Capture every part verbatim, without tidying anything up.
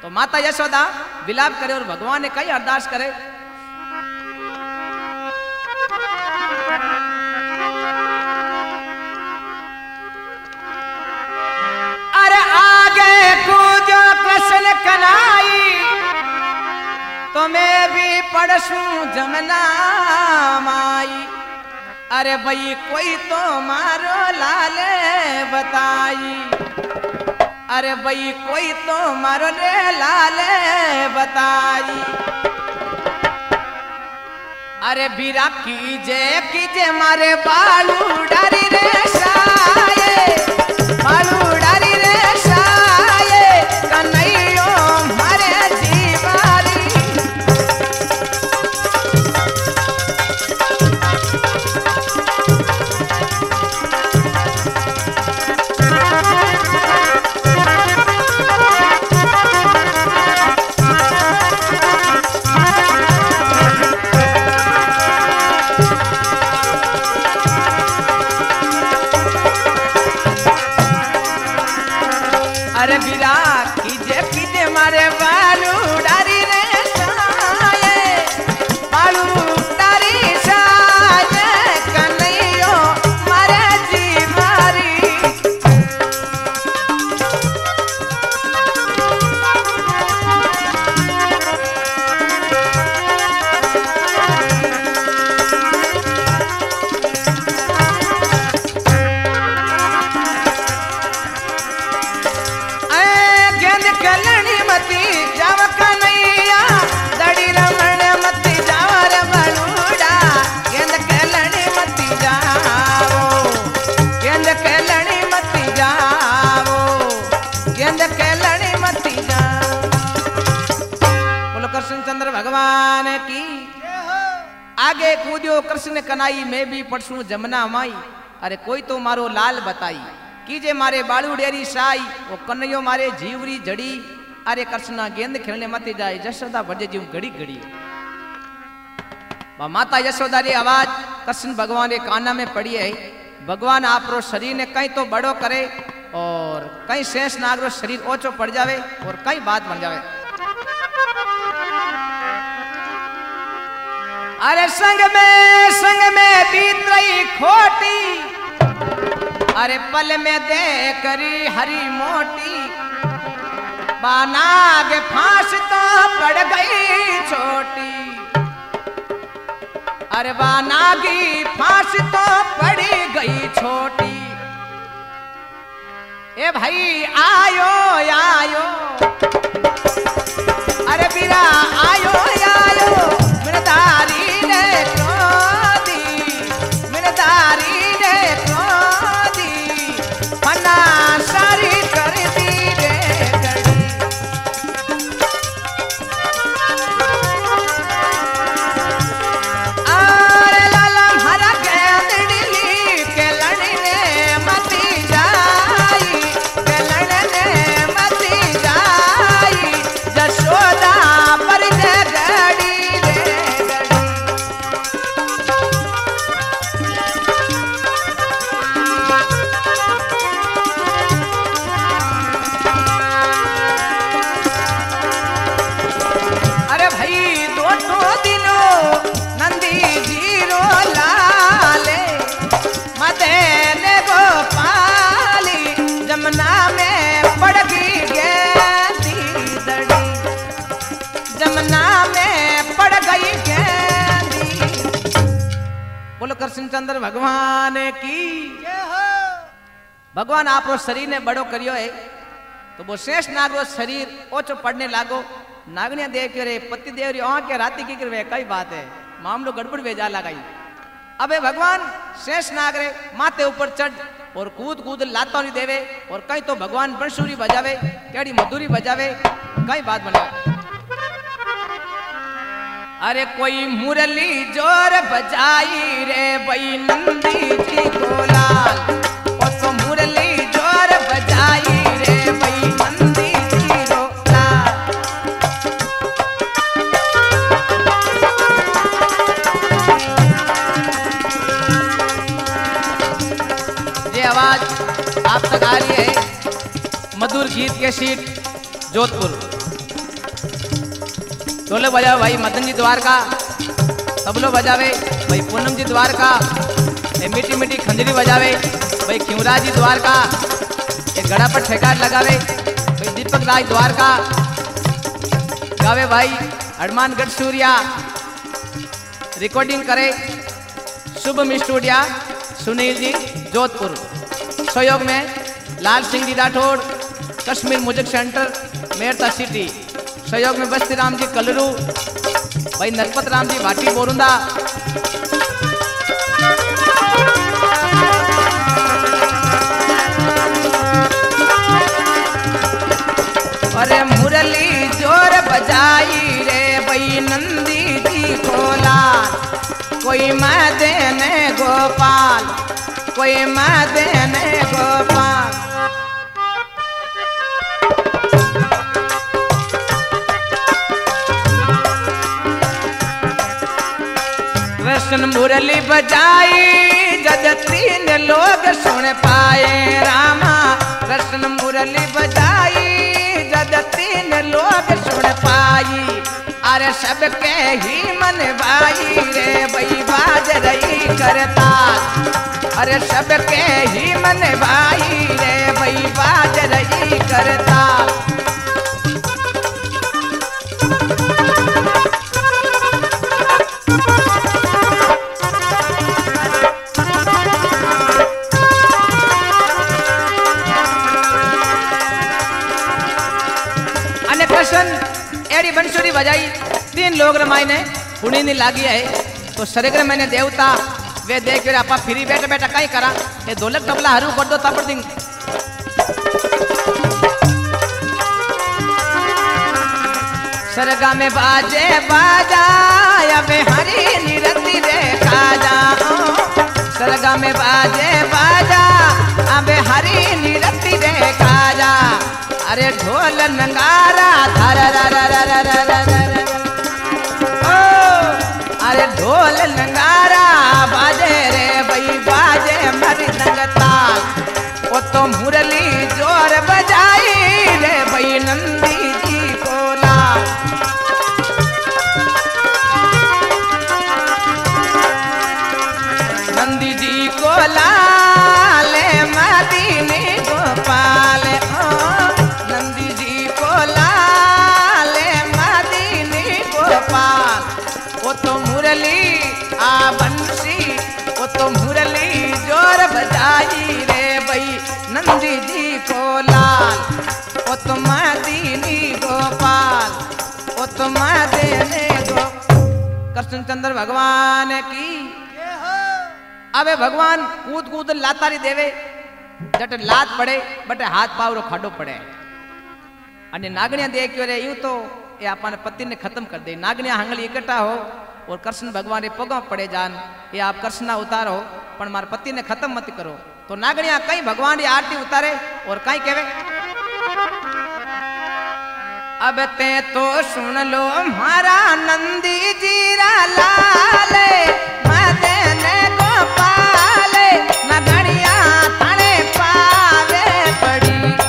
तो माता यशोदा विलाप करे और भगवान ने कई अरदास करे। अरे आगे कूदो कृष्ण कन्हई तो मैं भी पड़सू जमुना माई। अरे भाई कोई तो मारो लाले बताई। अरे भाई कोई तो मारो रे लाले बताई। अरे बीरा कीजे कीजे मारे बालू डारी रे साये, बालू डारी रे साये कन्हैयो मारे जीवारी। अरे बीरा कीजे कीजे मारे बालू डारी रे साये, बालू डारी साये कन्हैयो मारे जीवारी। कलनी मती जाव कन्हैया दड़ी रमण मती जाव रे बलूड़ा। गेंद कलनी मती जावो, गेंद कलनी मती जावो, गेंद कलनी मती जाओ। बोलो कृष्ण चंद्र भगवान की। आगे कूद्यो कृष्ण कन्हई में भी पड़सू जमुना माई। अरे कोई तो मारो लाल बताई कीजे मारे बालू डेरी साई वो कन्हैयो मारे जीवरी जड़ी। अरे कृष्णा गेंद खेलने मत जाए यशोदा भजे जीव घड़ी घड़ी। माता यशोदा री आवाज कृष्ण भगवान के काना में पड़ी है। भगवान आप रो शरीर ने कहीं तो बड़ो करे और कहीं शेष नाग रो शरीर ओछो पड़ जावे और कहीं बात बन जावे। अरे संग में संग में बीत रही खोटी। अरे पल में दे करी हरी मोटी। बानाग फांस तो पड़ गई छोटी। अरे बानागी फांस तो पड़ी गई छोटी। ए भाई आयो आयो, अरे बीरा आयो आयो मिनदारी ने क्रोधी, मिनदारी ने क्रोधी फना सारी कर दी रे गड़ी। अरे लाला हरा गेंद डिली के लड़ने मती जाई, के लड़ने मती जाई जशोदा पर जे गड़ी रे गड़ी। अरे भाई दो दो दिनों नंदी जीरो लाले मदेने गोपाली जमुना में पड़ गई गेंदी दड़ी। जमुना में पड़ गई गेंदी। बोलो कृष्ण चंद्र भगवान की। भगवान आप रो शरीर ने बड़ो करियो है तो वो शेष नाग रो शरीर ओछो पड़ने लागो। नागनिया देव के रे पति देव री आंख के राती की करवे कई बात है मामलो गड़बड़ भेजा लगाई। अबे भगवान शेष नाग रे माथे ऊपर चढ़ और कूद कूद लाता नहीं देवे और कहीं तो भगवान बंसुरी बजावे केड़ी मधुरी बजावे कई बात बना। अरे कोई मुरली जोर बजाई रे भाई नंदी जी को लाल। और तो मुरली जोर बजाई रे भाई नंदी जी को लाल। ये आवाज आप तक आ रही है मधुर गीत के सीट जोधपुर। ढोलक बजावे भाई मदन जी द्वारका, तबलो बजावे भाई पूनम जी द्वारका, ये मीठी मीठी खंजरी बजावे भाई खिमरा जी द्वारका, ये गड़ा पर ठेकार लगावे भाई दीपक राज द्वारका, गावे भाई हनुमानगढ़ सूर्या, रिकॉर्डिंग करे शुभम स्टूडियो सुनील जी जोधपुर, सहयोग में Lal Singh ji Rathore, Kashmir music centre Merta city, सहयोग में बस्ती राम जी कलरू, भाई नरपत राम जी भाटी बोरुंदा, अरे मुरली जोर बजाई रे भाई नंदी जी खोला, कोई मदन गोपाल, कोई मदन गोपाल। कृष्ण मुरली बजाई जद तीन लोग सुन पाए रामा, कृष्ण मुरली बजाई जद तीन लोग सुन पाई, अरे सबके ही मन भाई रे भाई बाज रही करता, अरे सबके ही मन भाई रे भाई बाज रही करता। एड़ी बंसुरी बजाई तीन लोग रमाई ने पुणी नहीं लागी है, तो सरेगर मैंने देवता वे देख फिर आपा फिरी बैठा बैठा कहीं करा ये ढोलक तबला हरू कर दो तब दिन सरगा में बाजे बाजा अबे हरी निरति देखा जा, सरगा में बाजे बाजा अबे हरी निरति देखा जा, अरे ढोल नंगारा धर ओ, अरे ढोल नंगारा बाजे रे भाई बाजे मृदंग ताल, वो तो मुरली जोर बजाई रे भाई नंदी जी को लाल, नंदी जी को लाल मदीनी गोपाल, वो तो मुरली आ बंसी, वो तो मुरली जोर बजाई रे भाई नंदी जी को लाल, वो तो मदीनी गोपाल, वो तो मदीनी गो। कृष्णचंद्र भगवान की अबे भगवान कूद कूद लातारी देवे, जट लात पड़े बटे हाथ पाव रो खाडो पड़े, अन्य नागणिया देख रे यूं तो ये अपन पति ने खत्म कर दे, नागनिया हंगली इकट्ठा हो और कृष्ण भगवान रे पगा पड़े जान, ये आप कृष्णा उतारो पर मार पति ने खत्म मत करो, तो नागनिया कहीं भगवान री आरती उतारे और कहीं कहवे अब ते तो सुन लो मारा नंदी जीरा लाल मदन गोपाल, नागनिया थाने पावे पड़ी,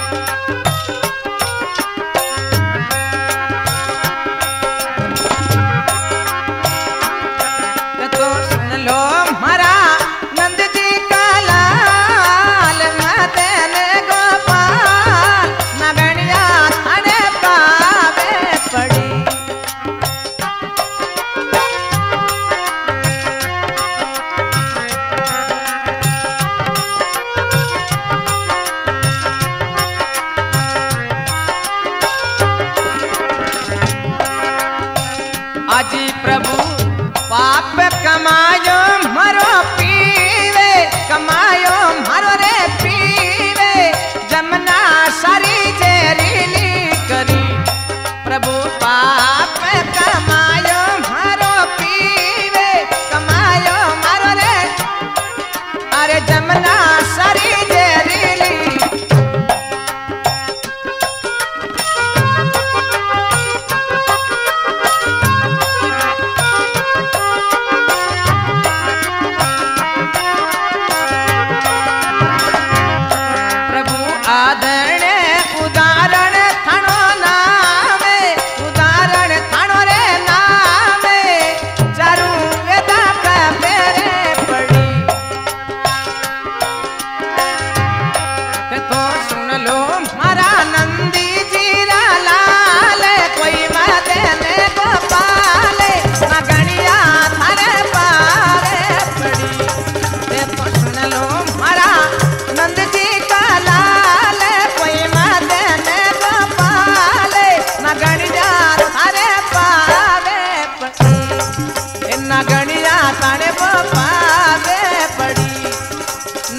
आजी प्रभु पाप कमायो मरो पीवे, कमायो मरो रे पीवे, जमुना सारी जेरीली करी, प्रभु पाप कमायो मरो पीवे, कमायो मरो रे, अरे जमुना सारी जेरीली,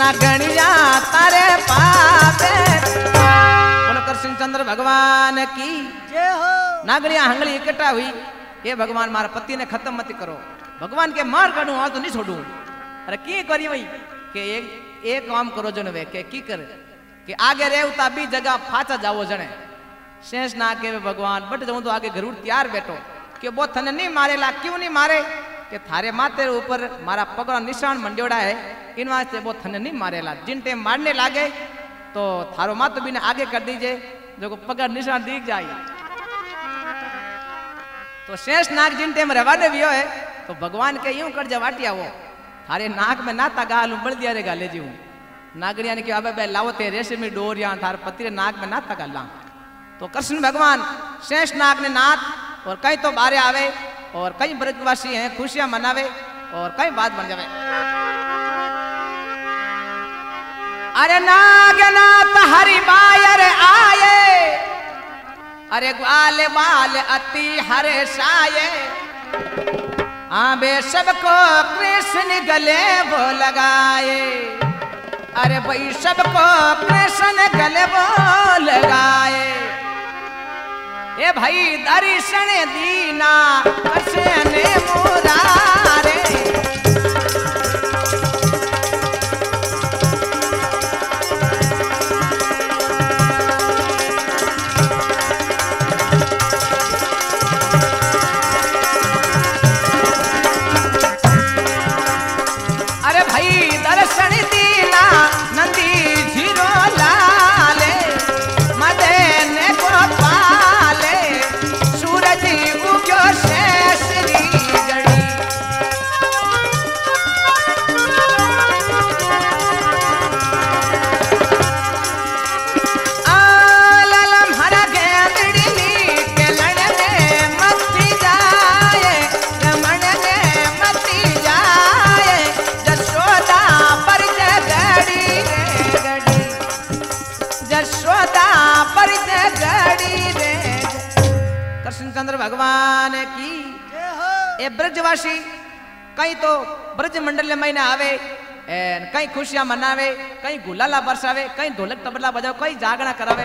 नागणिया तारे पावे। बोलो कृष्ण चंद्र भगवान की जय हो। नागणिया हंगली इकट्ठा हुई, ये भगवान मारा पति ने खत्म मत करो, भगवान के मार काढू आ तो नहीं छोड़ू। अरे की करी वही के एक एक काम करो जन वे के की करे कि आगे रेवता बी जगह फाचा जावो जने। शेष ना के भगवान बट जाऊं तो आगे जरूर तैयार बैठो कि वो थने नहीं मारेला, क्यों नहीं मारे कि थारे माथे ऊपर मारा पगड़ा निशान मंड्योड़ा है, इन वास्ते वो थने नहीं मारेला। जिन टाइम मारने लागे तो थारो माथ भी ने आगे कर दीजिए जो को पगड़ निशान दिख जाए। तो शेष नाग जिन टाइम रवाने भी है तो भगवान के यूं कर जवाटिया वो थारे नाक में नाता गाल उबड़ दिया रे गाले जी हूं। नागरिया ने कहा अबे लावो ते रेशमी डोर या थार पति रे नाक में नाता गाला। तो कृष्ण भगवान शेष नाग ने नाथ और कई तो बारे आवे और कई ब्रजवासी हैं खुशियां मनावे और कई बात बन जावे। अरे नागनाथ हरि बायर आए, अरे ग्वाल बाल अति हरे साये। आबे सबको कृष्ण गले वो लगाए, अरे भाई सबको कृष्ण गले वो लगाए। ए भाई दर्शन दीना कृष्ण मुरारे। अरे भाई दर्शन दीना नंदी झीरो लाले, मदन को पाले, सूरज उग्यो शेषरी गड़ी। आलम हरा गेंदड़ी के लड़ में मती जाए, रमण में मती जाए, जशोदा पर जगड़ी रे गड़ी, जशोदा पर जगड़ी रे। कृष्ण चंद्र भगवान की जय हो। ए ब्रजवासी कई तो ब्रज मंडल महीने आवे एन कई खुशियां मनावे, कई गुलाला बरसावे, कई ढोलक तबला बजावे, कई जागरण करावे।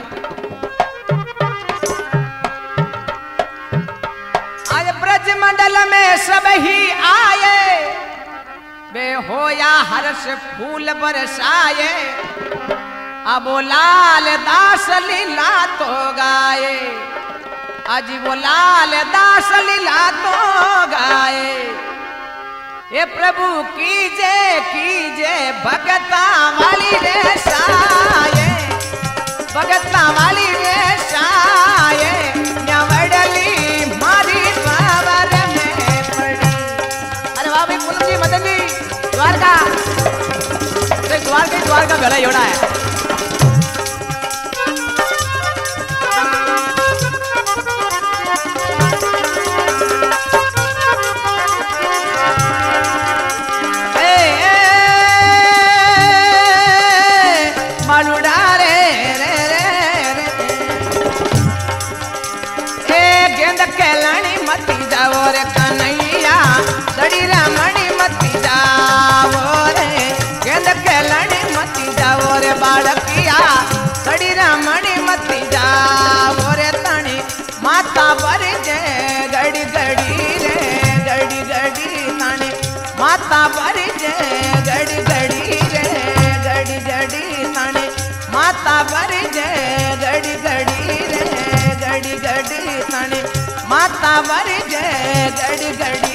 आज ब्रज मंडल में सब ही आए, बे होया हर्ष फूल बरसाए। अब वो लाल दास लीला तो गाए, आज वो लाल दास लीला तो गाए। ये प्रभु कीजे कीजे भगता वाली रे साये, भगता वाली रे साये। न्यावड़ली मारी बाबर में पड़ी। अरे वाह भाई पूनम जी, मदन जी, द्वारका द्वारका द्वारका गला योड़ा है। मती जाओ रे कन्हैया, दड़ी रमणी मती जाओ रे, गेंद केलनी मती जाओ रे बालकिया, दड़ी रमणी मती जाओ रे। तणी माता पर जे गड़ी गड़ी रे, गड़ी गड़ी तणी माता पर जे गड़ी गड़ी रे, गड़ी गड़ी तणी माता पर जे गड़ी गड़ी रे, गड़ी गड़ी तणी माता वर जय गड़ी गड़ी।